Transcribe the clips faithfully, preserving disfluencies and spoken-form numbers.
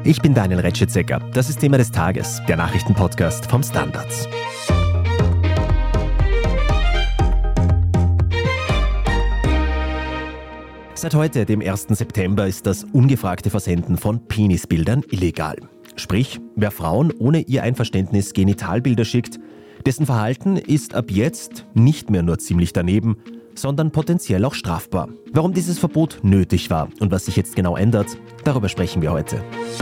Ich bin Daniel Retschitzecker. Das ist Thema des Tages, der Nachrichtenpodcast vom Standard. Seit heute, dem ersten September, ist das ungefragte Versenden von Penisbildern illegal. Sprich, wer Frauen ohne ihr Einverständnis Genitalbilder schickt, dessen Verhalten ist ab jetzt nicht mehr nur ziemlich daneben, sondern potenziell auch strafbar. Warum dieses Verbot nötig war und was sich jetzt genau ändert, darüber sprechen wir heute.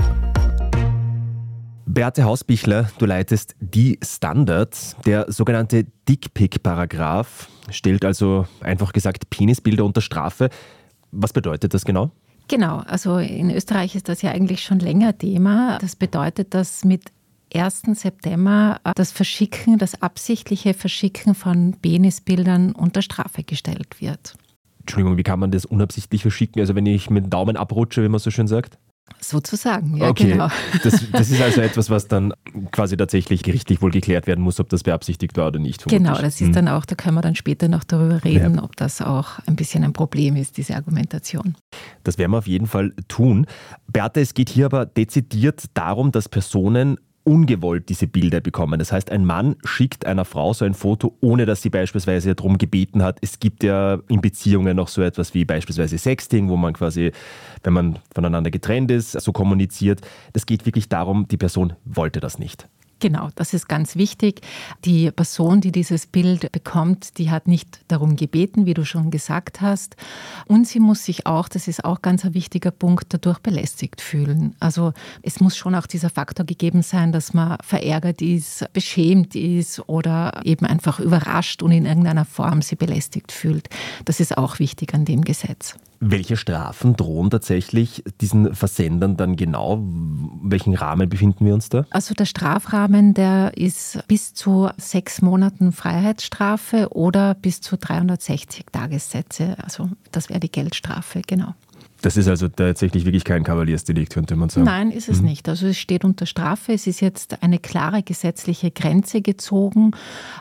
Beate Hausbichler, du leitest die Standard. Der sogenannte Dickpic-Paragraph stellt also einfach gesagt Penisbilder unter Strafe. Was bedeutet das genau? Genau, also in Österreich ist das ja eigentlich schon länger Thema. Das bedeutet, dass mit ersten September das Verschicken, das absichtliche Verschicken von Penisbildern unter Strafe gestellt wird. Entschuldigung, wie kann man das unabsichtlich verschicken? Also wenn ich mit dem Daumen abrutsche, wie man so schön sagt? Sozusagen, ja, okay. Genau. Das, das ist also etwas, was dann quasi tatsächlich gerichtlich wohl geklärt werden muss, ob das beabsichtigt war oder nicht. Vermutlich. Genau, das ist hm. dann auch, da können wir dann später noch darüber reden, ja. ob das auch ein bisschen ein Problem ist, diese Argumentation. Das werden wir auf jeden Fall tun. Beate, es geht hier aber dezidiert darum, dass Personen ungewollt diese Bilder bekommen. Das heißt, ein Mann schickt einer Frau so ein Foto, ohne dass sie beispielsweise darum gebeten hat. Es gibt ja in Beziehungen noch so etwas wie beispielsweise Sexting, wo man quasi, wenn man voneinander getrennt ist, so kommuniziert. Das geht wirklich darum, die Person wollte das nicht. Genau, das ist ganz wichtig. Die Person, die dieses Bild bekommt, die hat nicht darum gebeten, wie du schon gesagt hast. Und sie muss sich auch, das ist auch ganz ein wichtiger Punkt, dadurch belästigt fühlen. Also es muss schon auch dieser Faktor gegeben sein, dass man verärgert ist, beschämt ist oder eben einfach überrascht und in irgendeiner Form sie belästigt fühlt. Das ist auch wichtig an dem Gesetz. Welche Strafen drohen tatsächlich diesen Versendern dann genau? Welchen Rahmen befinden wir uns da? Also der Strafrahmen, der ist bis zu sechs Monaten Freiheitsstrafe oder bis zu dreihundertsechzig Tagessätze. Also das wäre die Geldstrafe, genau. Das ist also tatsächlich wirklich kein Kavaliersdelikt, könnte man sagen. Nein, ist es mhm. nicht. Also es steht unter Strafe. Es ist jetzt eine klare gesetzliche Grenze gezogen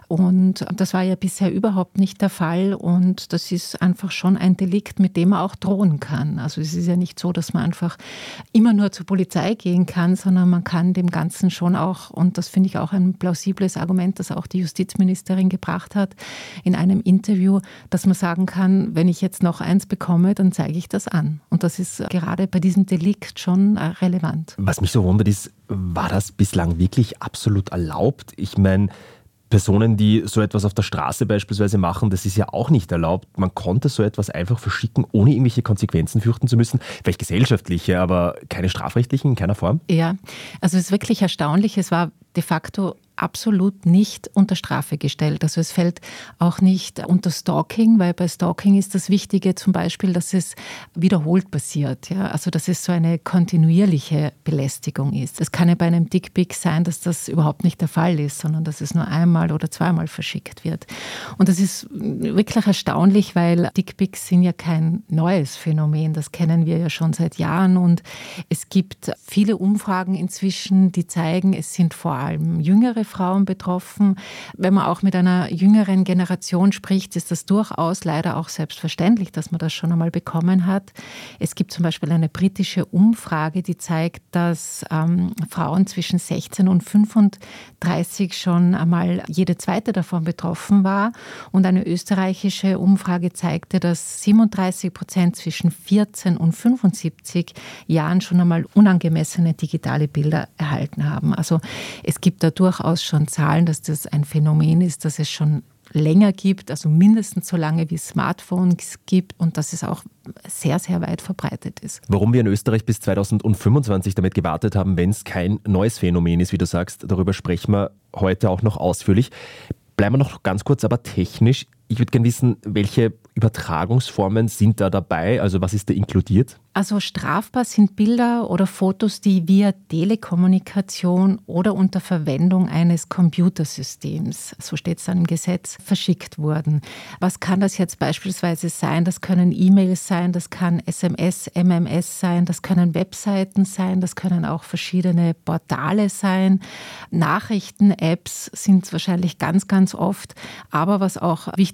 und das war ja bisher überhaupt nicht der Fall und das ist einfach schon ein Delikt, mit dem man auch drohen kann. Also es ist ja nicht so, dass man einfach immer nur zur Polizei gehen kann, sondern man kann dem Ganzen schon auch, und das finde ich auch ein plausibles Argument, das auch die Justizministerin gebracht hat in einem Interview, dass man sagen kann, wenn ich jetzt noch eins bekomme, dann zeige ich das an. Und das ist gerade bei diesem Delikt schon relevant. Was mich so wundert ist, war das bislang wirklich absolut erlaubt? Ich meine, Personen, die so etwas auf der Straße beispielsweise machen, das ist ja auch nicht erlaubt. Man konnte so etwas einfach verschicken, ohne irgendwelche Konsequenzen fürchten zu müssen. Vielleicht gesellschaftliche, aber keine strafrechtlichen in keiner Form? Ja, also es ist wirklich erstaunlich. Es war de facto absolut nicht unter Strafe gestellt. Also es fällt auch nicht unter Stalking, weil bei Stalking ist das Wichtige zum Beispiel, dass es wiederholt passiert. Ja? Also dass es so eine kontinuierliche Belästigung ist. Es kann ja bei einem Dickpic sein, dass das überhaupt nicht der Fall ist, sondern dass es nur einmal oder zweimal verschickt wird. Und das ist wirklich erstaunlich, weil Dickpics sind ja kein neues Phänomen. Das kennen wir ja schon seit Jahren und es gibt viele Umfragen inzwischen, die zeigen, es sind vor allem jüngere Frauen betroffen. Wenn man auch mit einer jüngeren Generation spricht, ist das durchaus leider auch selbstverständlich, dass man das schon einmal bekommen hat. Es gibt zum Beispiel eine britische Umfrage, die zeigt, dass ähm, Frauen zwischen sechzehn und fünfunddreißig schon einmal jede zweite davon betroffen war. Und eine österreichische Umfrage zeigte, dass siebenunddreißig Prozent zwischen vierzehn und fünfundsiebzig Jahren schon einmal unangemessene digitale Bilder erhalten haben. Also es gibt da durchaus schon Zahlen, dass das ein Phänomen ist, das es schon länger gibt, also mindestens so lange wie es Smartphones gibt und dass es auch sehr, sehr weit verbreitet ist. Warum wir in Österreich bis zweitausendfünfundzwanzig damit gewartet haben, wenn es kein neues Phänomen ist, wie du sagst, darüber sprechen wir heute auch noch ausführlich. Bleiben wir noch ganz kurz, aber technisch. Ich würde gerne wissen, welche Übertragungsformen sind da dabei? Also was ist da inkludiert? Also strafbar sind Bilder oder Fotos, die via Telekommunikation oder unter Verwendung eines Computersystems, so steht es dann im Gesetz, verschickt wurden. Was kann das jetzt beispielsweise sein? Das können E-Mails sein, das kann S M S, M M S sein, das können Webseiten sein, das können auch verschiedene Portale sein. Nachrichten-Apps sind es wahrscheinlich ganz, ganz oft. Aber was auch wichtig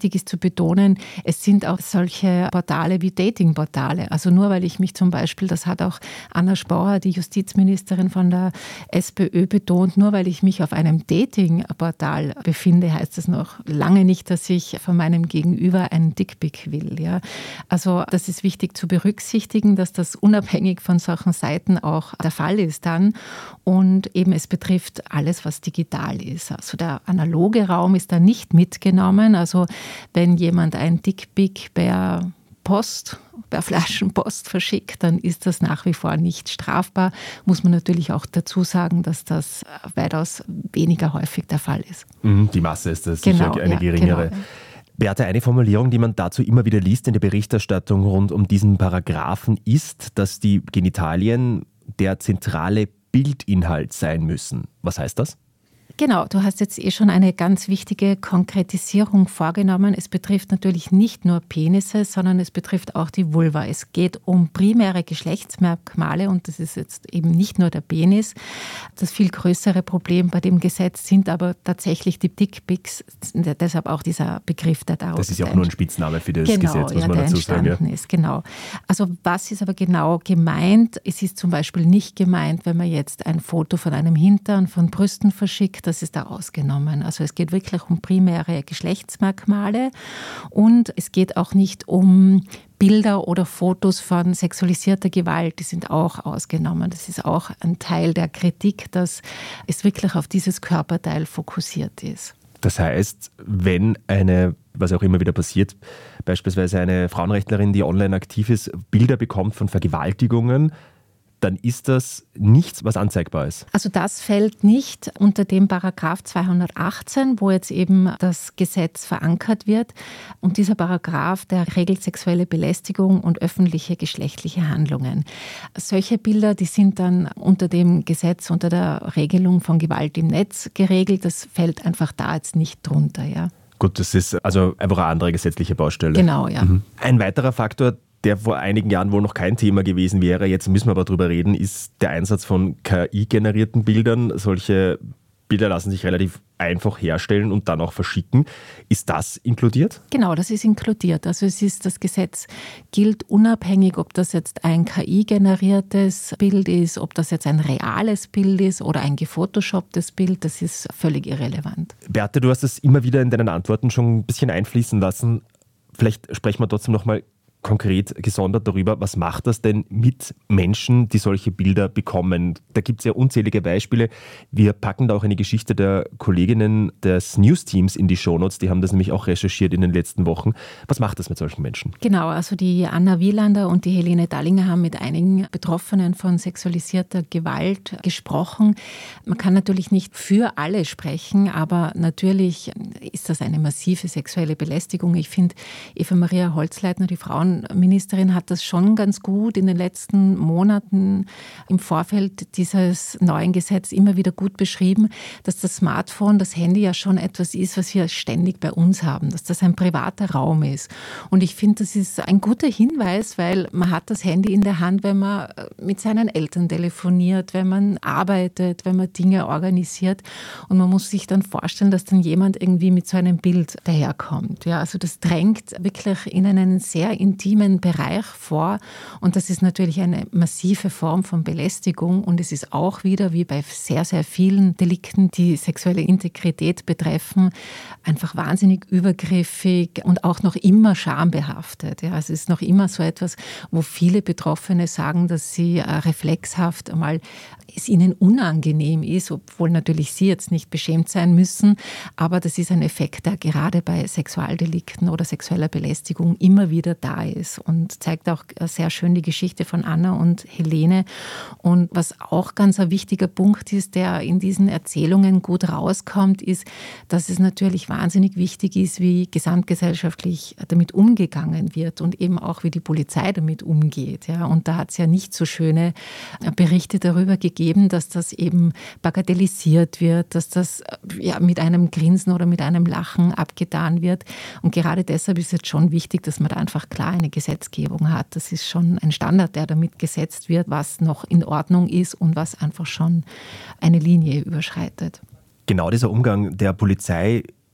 wichtig ist zu betonen, es sind auch solche Portale wie Datingportale. Also nur weil ich mich zum Beispiel, das hat auch Anna Spauer, die Justizministerin von der SPÖ, betont, nur weil ich mich auf einem Datingportal befinde, heißt das noch lange nicht, dass ich von meinem Gegenüber einen Dickpic will. Ja. Also das ist wichtig zu berücksichtigen, dass das unabhängig von solchen Seiten auch der Fall ist dann. Und eben es betrifft alles, was digital ist. Also der analoge Raum ist da nicht mitgenommen. Also wenn jemand ein Dickpic per Post, per Flaschenpost verschickt, dann ist das nach wie vor nicht strafbar. Muss man natürlich auch dazu sagen, dass das weitaus weniger häufig der Fall ist. Die Masse ist das sicher genau, eine ja, geringere. Genau. Beate, eine Formulierung, die man dazu immer wieder liest in der Berichterstattung rund um diesen Paragraphen, ist, dass die Genitalien der zentrale Bildinhalt sein müssen. Was heißt das? Genau, du hast jetzt eh schon eine ganz wichtige Konkretisierung vorgenommen. Es betrifft natürlich nicht nur Penisse, sondern es betrifft auch die Vulva. Es geht um primäre Geschlechtsmerkmale und das ist jetzt eben nicht nur der Penis. Das viel größere Problem bei dem Gesetz sind aber tatsächlich die Dickpics, deshalb auch dieser Begriff, der daraus Das ist ja auch nur ein Spitzname für das genau, Gesetz, muss ja, man der dazu sagen. entstanden Ja. ist, genau. Also was ist aber genau gemeint? Es ist zum Beispiel nicht gemeint, wenn man jetzt ein Foto von einem Hintern, von Brüsten verschickt, das ist da ausgenommen. Also es geht wirklich um primäre Geschlechtsmerkmale und es geht auch nicht um Bilder oder Fotos von sexualisierter Gewalt, die sind auch ausgenommen. Das ist auch ein Teil der Kritik, dass es wirklich auf dieses Körperteil fokussiert ist. Das heißt, wenn eine, was auch immer wieder passiert, beispielsweise eine Frauenrechtlerin, die online aktiv ist, Bilder bekommt von Vergewaltigungen, dann ist das nichts, was anzeigbar ist. Also das fällt nicht unter dem Paragraph zweihundertachtzehn, wo jetzt eben das Gesetz verankert wird. Und dieser Paragraph, der regelt sexuelle Belästigung und öffentliche geschlechtliche Handlungen. Solche Bilder, die sind dann unter dem Gesetz, unter der Regelung von Gewalt im Netz geregelt. Das fällt einfach da jetzt nicht drunter, ja. Gut, das ist also einfach eine andere gesetzliche Baustelle. Genau, ja. Mhm. Ein weiterer Faktor, der vor einigen Jahren wohl noch kein Thema gewesen wäre, jetzt müssen wir aber drüber reden, ist der Einsatz von K I-generierten Bildern. Solche Bilder lassen sich relativ einfach herstellen und dann auch verschicken. Ist das inkludiert? Genau, das ist inkludiert. Also es ist, das Gesetz gilt unabhängig, ob das jetzt ein K I-generiertes Bild ist, ob das jetzt ein reales Bild ist oder ein gefotoshopptes Bild, das ist völlig irrelevant. Beate, du hast es immer wieder in deinen Antworten schon ein bisschen einfließen lassen. Vielleicht sprechen wir trotzdem noch mal konkret gesondert darüber, was macht das denn mit Menschen, die solche Bilder bekommen? Da gibt es ja unzählige Beispiele. Wir packen da auch eine Geschichte der Kolleginnen des News-Teams in die Shownotes. Die haben das nämlich auch recherchiert in den letzten Wochen. Was macht das mit solchen Menschen? Genau, also die Anna Wielander und die Helene Dallinger haben mit einigen Betroffenen von sexualisierter Gewalt gesprochen. Man kann natürlich nicht für alle sprechen, aber natürlich ist das eine massive sexuelle Belästigung. Ich finde, Eva Maria Holzleitner, die Frauen Ministerin, hat das schon ganz gut in den letzten Monaten im Vorfeld dieses neuen Gesetzes immer wieder gut beschrieben, dass das Smartphone, das Handy ja schon etwas ist, was wir ständig bei uns haben, dass das ein privater Raum ist. Und ich finde, das ist ein guter Hinweis, weil man hat das Handy in der Hand, wenn man mit seinen Eltern telefoniert, wenn man arbeitet, wenn man Dinge organisiert. Und man muss sich dann vorstellen, dass dann jemand irgendwie mit so einem Bild daherkommt. Ja, also das drängt wirklich in einen sehr intimen Bereich vor und das ist natürlich eine massive Form von Belästigung und es ist auch wieder, wie bei sehr, sehr vielen Delikten, die sexuelle Integrität betreffen, einfach wahnsinnig übergriffig und auch noch immer schambehaftet. Ja, es ist noch immer so etwas, wo viele Betroffene sagen, dass sie reflexhaft einmal es ihnen unangenehm ist, obwohl natürlich sie jetzt nicht beschämt sein müssen, aber das ist ein Effekt, der gerade bei Sexualdelikten oder sexueller Belästigung immer wieder da ist und zeigt auch sehr schön die Geschichte von Anna und Helene. Und was auch ganz ein wichtiger Punkt ist, der in diesen Erzählungen gut rauskommt, ist, dass es natürlich wahnsinnig wichtig ist, wie gesamtgesellschaftlich damit umgegangen wird und eben auch, wie die Polizei damit umgeht. Ja, und da hat es ja nicht so schöne Berichte darüber gegeben, dass das eben bagatellisiert wird, dass das ja, mit einem Grinsen oder mit einem Lachen abgetan wird. Und gerade deshalb ist es schon wichtig, dass man da einfach klar eine Gesetzgebung hat. Das ist schon ein Standard, der damit gesetzt wird, was noch in Ordnung ist und was einfach schon eine Linie überschreitet. Genau dieser Umgang der Polizei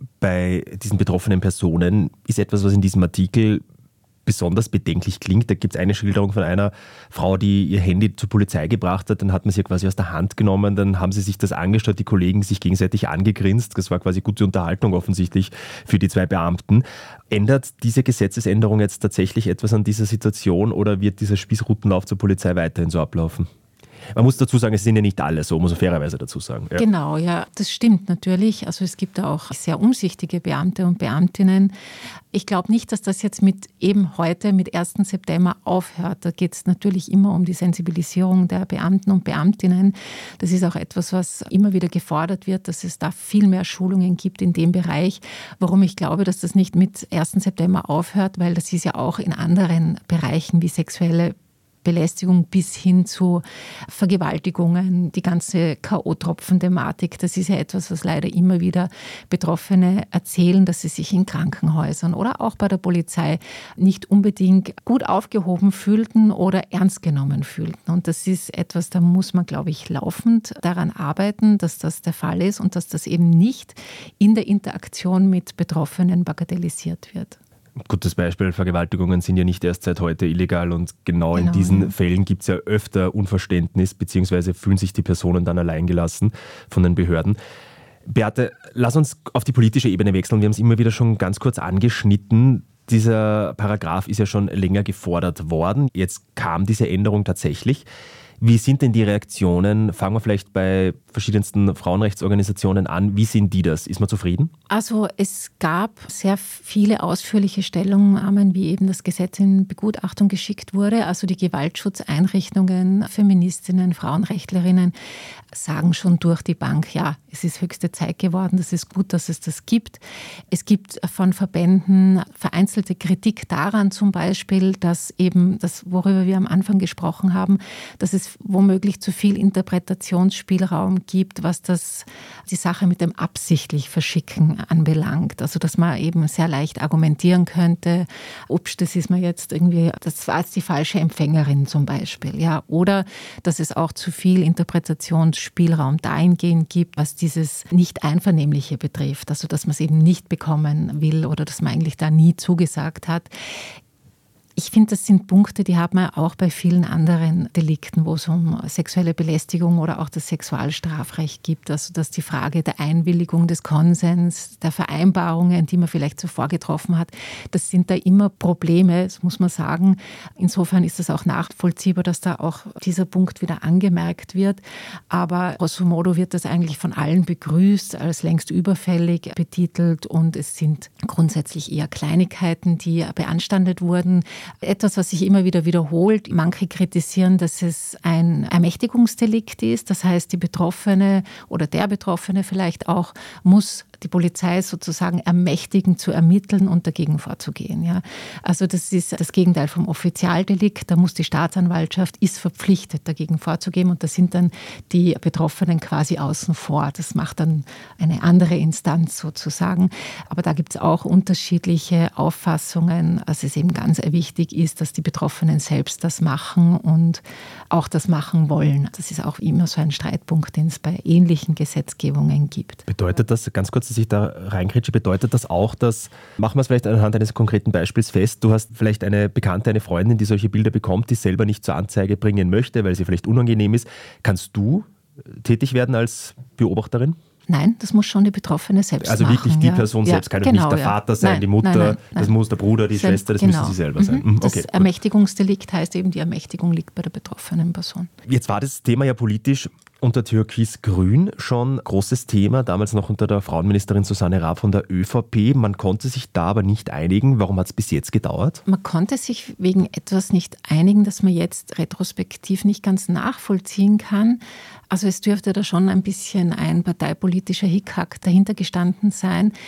bei diesen betroffenen Personen ist etwas, was in diesem Artikel besonders bedenklich klingt. Da gibt es eine Schilderung von einer Frau, die ihr Handy zur Polizei gebracht hat. Dann hat man sie quasi aus der Hand genommen. Dann haben sie sich das angeschaut, die Kollegen sich gegenseitig angegrinst. Das war quasi gute Unterhaltung offensichtlich für die zwei Beamten. Ändert diese Gesetzesänderung jetzt tatsächlich etwas an dieser Situation oder wird dieser Spießrutenlauf zur Polizei weiterhin so ablaufen? Man muss dazu sagen, es sind ja nicht alle so, muss man fairerweise dazu sagen. Ja. Genau, ja, das stimmt natürlich. Also es gibt auch sehr umsichtige Beamte und Beamtinnen. Ich glaube nicht, dass das jetzt mit eben heute, mit ersten September aufhört. Da geht es natürlich immer um die Sensibilisierung der Beamten und Beamtinnen. Das ist auch etwas, was immer wieder gefordert wird, dass es da viel mehr Schulungen gibt in dem Bereich. Warum ich glaube, dass das nicht mit ersten September aufhört, weil das ist ja auch in anderen Bereichen wie sexuelle Belästigung bis hin zu Vergewaltigungen, die ganze K O-Tropfen-Thematik. Das ist ja etwas, was leider immer wieder Betroffene erzählen, dass sie sich in Krankenhäusern oder auch bei der Polizei nicht unbedingt gut aufgehoben fühlten oder ernst genommen fühlten. Und das ist etwas, da muss man, glaube ich, laufend daran arbeiten, dass das der Fall ist und dass das eben nicht in der Interaktion mit Betroffenen bagatellisiert wird. Gutes Beispiel, Vergewaltigungen sind ja nicht erst seit heute illegal und genau, genau. in diesen Fällen gibt es ja öfter Unverständnis, beziehungsweise fühlen sich die Personen dann alleingelassen von den Behörden. Beate, lass uns auf die politische Ebene wechseln. Wir haben es immer wieder schon ganz kurz angeschnitten. Dieser Paragraph ist ja schon länger gefordert worden. Jetzt kam diese Änderung tatsächlich. Wie sind denn die Reaktionen? Fangen wir vielleicht bei verschiedensten Frauenrechtsorganisationen an. Wie sind die das? Ist man zufrieden? Also es gab sehr viele ausführliche Stellungnahmen, wie eben das Gesetz in Begutachtung geschickt wurde. Also die Gewaltschutzeinrichtungen, Feministinnen, Frauenrechtlerinnen sagen schon durch die Bank, ja, es ist höchste Zeit geworden, das ist gut, dass es das gibt. Es gibt von Verbänden vereinzelte Kritik daran zum Beispiel, dass eben das, worüber wir am Anfang gesprochen haben, dass es womöglich zu viel Interpretationsspielraum gibt, was das, die Sache mit dem absichtlich Verschicken anbelangt. Also dass man eben sehr leicht argumentieren könnte, ups, das ist mir jetzt irgendwie, das war jetzt die falsche Empfängerin zum Beispiel. Ja. Oder dass es auch zu viel Interpretationsspielraum dahingehend gibt, was dieses Nicht-Einvernehmliche betrifft. Also dass man es eben nicht bekommen will oder dass man eigentlich da nie zugesagt hat. Ich finde, das sind Punkte, die hat man auch bei vielen anderen Delikten, wo es um sexuelle Belästigung oder auch das Sexualstrafrecht gibt. Also dass die Frage der Einwilligung, des Konsens, der Vereinbarungen, die man vielleicht zuvor getroffen hat, das sind da immer Probleme, das muss man sagen. Insofern ist es auch nachvollziehbar, dass da auch dieser Punkt wieder angemerkt wird. Aber grosso modo wird das eigentlich von allen begrüßt, als längst überfällig betitelt und es sind grundsätzlich eher Kleinigkeiten, die beanstandet wurden. Etwas, was sich immer wieder wiederholt. Manche kritisieren, dass es ein Ermächtigungsdelikt ist. Das heißt, die Betroffene oder der Betroffene vielleicht auch muss die Polizei sozusagen ermächtigen, zu ermitteln und dagegen vorzugehen. Ja. Also das ist das Gegenteil vom Offizialdelikt. Da muss die Staatsanwaltschaft, ist verpflichtet, dagegen vorzugehen und da sind dann die Betroffenen quasi außen vor. Das macht dann eine andere Instanz sozusagen. Aber da gibt es auch unterschiedliche Auffassungen. Also es eben ganz wichtig ist, dass die Betroffenen selbst das machen und auch das machen wollen. Das ist auch immer so ein Streitpunkt, den es bei ähnlichen Gesetzgebungen gibt. Bedeutet das, ganz kurz, dass ich da reinkritsche, bedeutet das auch, dass, machen wir es vielleicht anhand eines konkreten Beispiels fest, du hast vielleicht eine Bekannte, eine Freundin, die solche Bilder bekommt, die selber nicht zur Anzeige bringen möchte, weil sie vielleicht unangenehm ist. Kannst du tätig werden als Beobachterin? Nein, das muss schon die Betroffene selbst also machen. Also wirklich die ja. Person selbst, kann genau, nicht der ja. Vater sein, nein, die Mutter, nein, nein, nein. das muss der Bruder, die Selbst, Schwester, das genau. müssen sie selber sein. Mhm. Das okay, Ermächtigungsdelikt heißt eben, die Ermächtigung liegt bei der betroffenen Person. Jetzt war das Thema ja politisch unter Türkis-Grün schon großes Thema, damals noch unter der Frauenministerin Susanne Raab von der ÖVP. Man konnte sich da aber nicht einigen. Warum hat es bis jetzt gedauert? Man konnte sich wegen etwas nicht einigen, das man jetzt retrospektiv nicht ganz nachvollziehen kann. Also es dürfte da schon ein bisschen ein parteipolitischer Hickhack dahinter gestanden sein.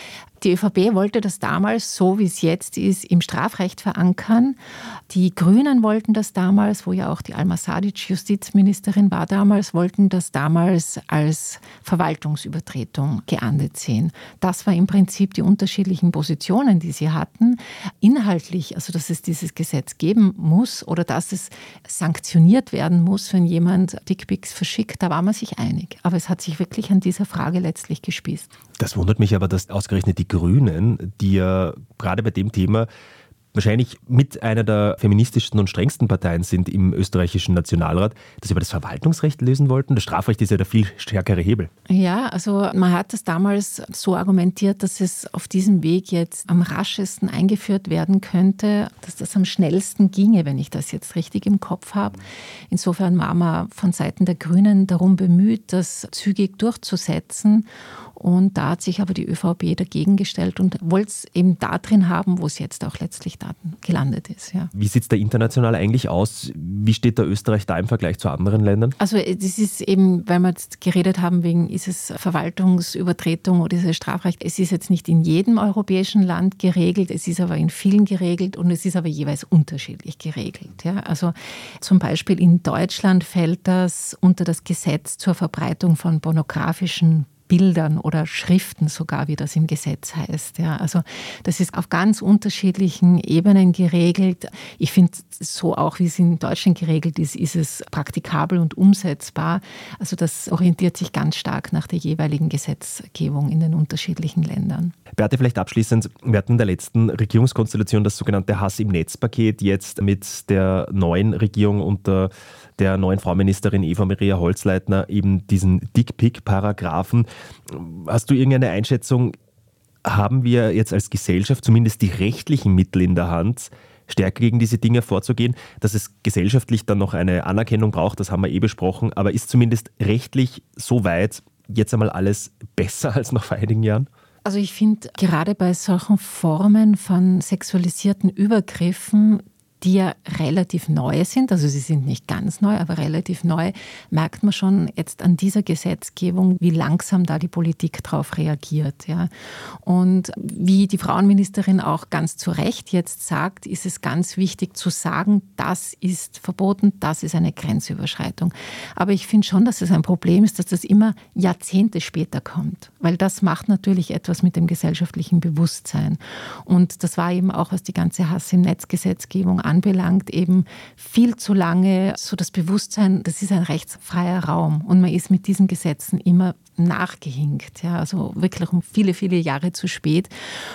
Die ÖVP wollte das damals, so wie es jetzt ist, im Strafrecht verankern. Die Grünen wollten das damals, wo ja auch die Alma Sadic Justizministerin war damals, wollten das damals als Verwaltungsübertretung geahndet sehen. Das war im Prinzip die unterschiedlichen Positionen, die sie hatten. Inhaltlich, also dass es dieses Gesetz geben muss oder dass es sanktioniert werden muss, wenn jemand Dickpics verschickt, da war man sich einig. Aber es hat sich wirklich an dieser Frage letztlich gespießt. Das wundert mich aber, dass ausgerechnet die Grünen, die ja gerade bei dem Thema wahrscheinlich mit einer der feministischsten und strengsten Parteien sind im österreichischen Nationalrat, das über das Verwaltungsrecht lösen wollten. Das Strafrecht ist ja der viel stärkere Hebel. Ja, also man hat das damals so argumentiert, dass es auf diesem Weg jetzt am raschesten eingeführt werden könnte, dass das am schnellsten ginge, wenn ich das jetzt richtig im Kopf habe. Insofern war man von Seiten der Grünen darum bemüht, das zügig durchzusetzen. Und da hat sich aber die ÖVP dagegen gestellt und wollte es eben da drin haben, wo es jetzt auch letztlich da gelandet ist. Ja. Wie sieht es da international eigentlich aus? Wie steht da Österreich da im Vergleich zu anderen Ländern? Also das ist eben, weil wir jetzt geredet haben, wegen ist es Verwaltungsübertretung oder ist es Strafrecht. Es ist jetzt nicht in jedem europäischen Land geregelt, es ist aber in vielen geregelt und es ist aber jeweils unterschiedlich geregelt. Ja. Also zum Beispiel in Deutschland fällt das unter das Gesetz zur Verbreitung von pornografischen Bildern oder Schriften sogar, wie das im Gesetz heißt. Ja, also das ist auf ganz unterschiedlichen Ebenen geregelt. Ich finde, so auch wie es in Deutschland geregelt ist, ist es praktikabel und umsetzbar. Also das orientiert sich ganz stark nach der jeweiligen Gesetzgebung in den unterschiedlichen Ländern. Beate, vielleicht abschließend, wir hatten in der letzten Regierungskonstellation das sogenannte Hass im Netz-Paket, jetzt mit der neuen Regierung unter der neuen Frauenministerin Eva Maria Holzleitner eben diesen Dickpick-Paragraphen. Hast du irgendeine Einschätzung, haben wir jetzt als Gesellschaft zumindest die rechtlichen Mittel in der Hand, stärker gegen diese Dinge vorzugehen? Dass es gesellschaftlich dann noch eine Anerkennung braucht, das haben wir eh besprochen, aber ist zumindest rechtlich so weit jetzt einmal alles besser als noch vor einigen Jahren? Also ich finde, gerade bei solchen Formen von sexualisierten Übergriffen, die ja relativ neu sind, also sie sind nicht ganz neu, aber relativ neu, merkt man schon jetzt an dieser Gesetzgebung, wie langsam da die Politik drauf reagiert. Ja. Und wie die Frauenministerin auch ganz zu Recht jetzt sagt, ist es ganz wichtig zu sagen, das ist verboten, das ist eine Grenzüberschreitung. Aber ich finde schon, dass es ein Problem ist, dass das immer Jahrzehnte später kommt, weil das macht natürlich etwas mit dem gesellschaftlichen Bewusstsein. Und das war eben auch, was die ganze Hass im Netz-Gesetzgebung anbelangt, eben viel zu lange so das Bewusstsein, das ist ein rechtsfreier Raum und man ist mit diesen Gesetzen immer nachgehinkt, ja, also wirklich um viele, viele Jahre zu spät.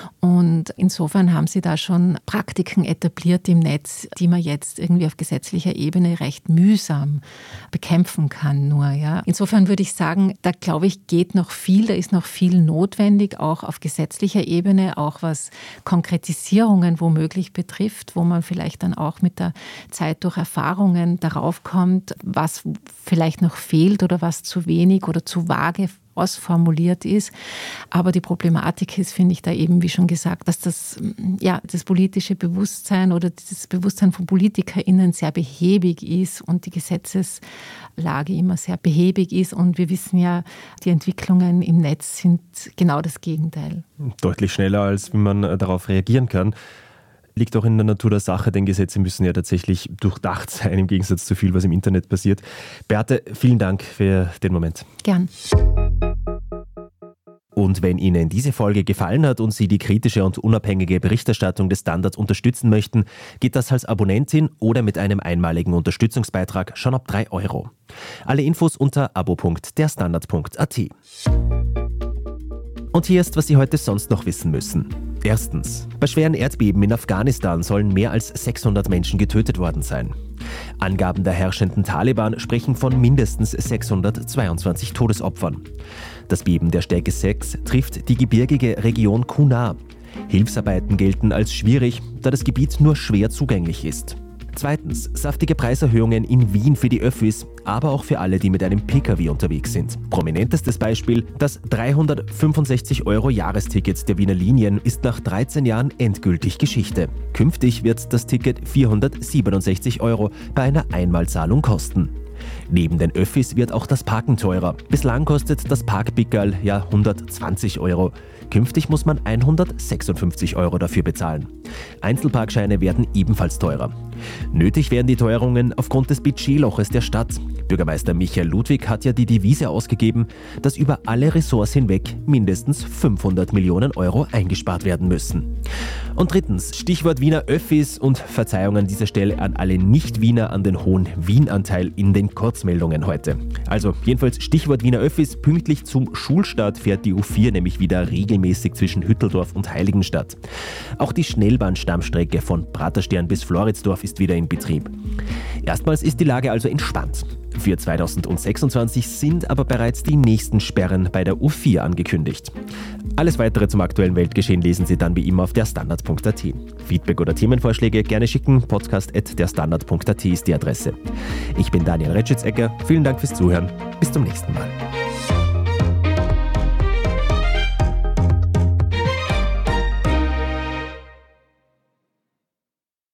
Und insofern haben sie da schon Praktiken etabliert im Netz, die man jetzt irgendwie auf gesetzlicher Ebene recht mühsam bekämpfen kann nur. Ja. Insofern würde ich sagen, da glaube ich, geht noch viel, da ist noch viel notwendig, auch auf gesetzlicher Ebene, auch was Konkretisierungen womöglich betrifft, wo man vielleicht dann auch mit der Zeit durch Erfahrungen darauf kommt, was vielleicht noch fehlt oder was zu wenig oder zu vage ausformuliert ist. Aber die Problematik ist, finde ich, da eben, wie schon gesagt, dass das, ja, das politische Bewusstsein oder das Bewusstsein von PolitikerInnen sehr behäbig ist und die Gesetzeslage immer sehr behäbig ist. Und wir wissen ja, die Entwicklungen im Netz sind genau das Gegenteil. Deutlich schneller, als wie man darauf reagieren kann. Liegt auch in der Natur der Sache, denn Gesetze müssen ja tatsächlich durchdacht sein, im Gegensatz zu viel, was im Internet passiert. Beate, vielen Dank für den Moment. Gern. Und wenn Ihnen diese Folge gefallen hat und Sie die kritische und unabhängige Berichterstattung des Standards unterstützen möchten, geht das als Abonnentin oder mit einem einmaligen Unterstützungsbeitrag schon ab drei Euro. Alle Infos unter abo punkt der standard punkt a t. Und hier ist, was Sie heute sonst noch wissen müssen. Erstens. Bei schweren Erdbeben in Afghanistan sollen mehr als sechshundert Menschen getötet worden sein. Angaben der herrschenden Taliban sprechen von mindestens sechshundertzweiundzwanzig Todesopfern. Das Beben der Stärke sechs trifft die gebirgige Region Kunar. Hilfsarbeiten gelten als schwierig, da das Gebiet nur schwer zugänglich ist. Zweitens, saftige Preiserhöhungen in Wien für die Öffis, aber auch für alle, die mit einem Pkw unterwegs sind. Prominentestes Beispiel, das dreihundertfünfundsechzig Euro Jahresticket der Wiener Linien ist nach dreizehn Jahren endgültig Geschichte. Künftig wird das Ticket vierhundertsiebenundsechzig Euro bei einer Einmalzahlung kosten. Neben den Öffis wird auch das Parken teurer. Bislang kostet das Parkpickerl ja hundertzwanzig Euro. Künftig muss man hundertsechsundfünfzig Euro dafür bezahlen. Einzelparkscheine werden ebenfalls teurer. Nötig werden die Teuerungen aufgrund des Budgetloches der Stadt. Bürgermeister Michael Ludwig hat ja die Devise ausgegeben, dass über alle Ressorts hinweg mindestens fünfhundert Millionen Euro eingespart werden müssen. Und drittens, Stichwort Wiener Öffis und Verzeihung an dieser Stelle an alle Nicht-Wiener an den hohen Wien-Anteil in den Kurzmeldungen heute. Also jedenfalls Stichwort Wiener Öffis, pünktlich zum Schulstart fährt die U vier nämlich wieder regelmäßig zwischen Hütteldorf und Heiligenstadt. Auch die Schnellbahnstammstrecke von Praterstern bis Floridsdorf ist wieder in Betrieb. Erstmals ist die Lage also entspannt. Für zweitausendsechsundzwanzig sind aber bereits die nächsten Sperren bei der U vier angekündigt. Alles weitere zum aktuellen Weltgeschehen lesen Sie dann wie immer auf derstandard punkt at. Feedback oder Themenvorschläge gerne schicken, podcast at derstandard punkt at ist die Adresse. Ich bin Daniel Retschitz-Ecker, vielen Dank fürs Zuhören, bis zum nächsten Mal.